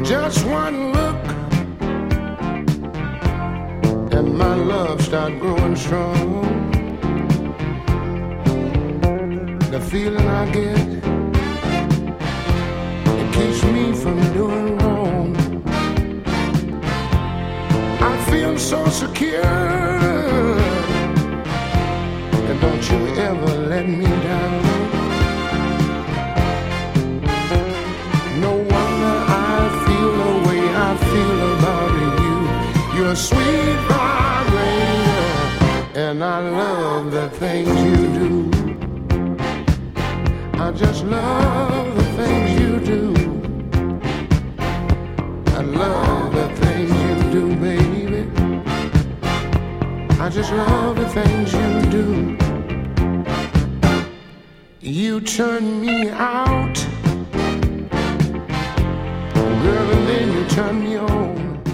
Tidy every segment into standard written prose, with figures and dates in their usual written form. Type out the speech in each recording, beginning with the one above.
Just one look and my love start growing strong. The feeling I get, it keeps me from doing wrong. I feel so secure, and don't you ever let me down. No wonder I feel the way I feel about you. You're a sweet vibrator, and I love the things you do. I just love the things you do. I love the things you do, baby. I just love the things you do. You turn me out, girl, and then you turn me on.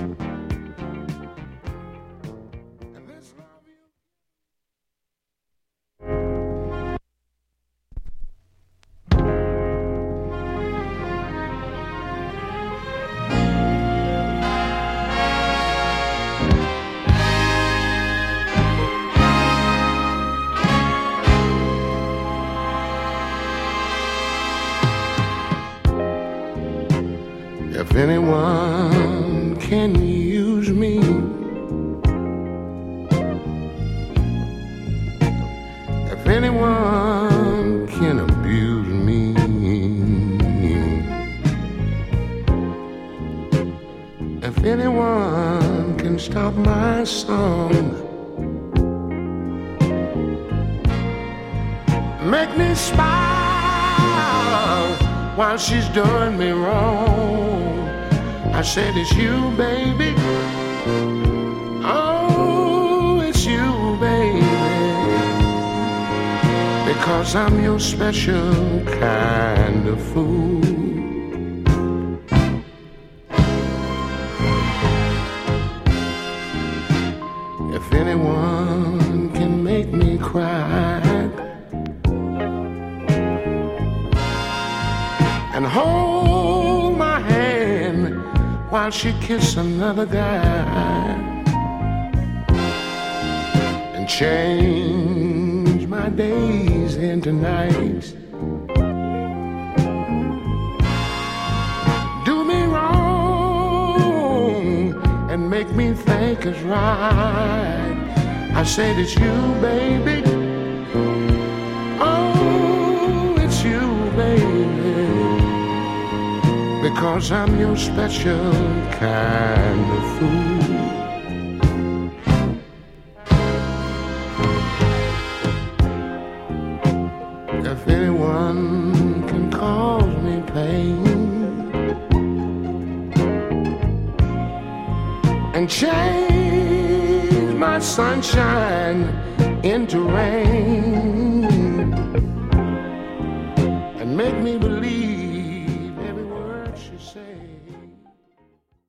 If anyone can use me, if anyone can abuse me, if anyone can stop my song, make me smile while she's doing me wrong, I said it's you, baby. Oh, it's you, baby. Because I'm your special kind of fool. If anyone can make me cry and hold my hand while she kisses another guy and change my days into nights, do me wrong and make me think it's right, I said it's you, baby. Oh, it's you, baby. Because I'm your special kind of fool. If anyone can cause me pain and change my sunshine into rain and make me believe every word she says,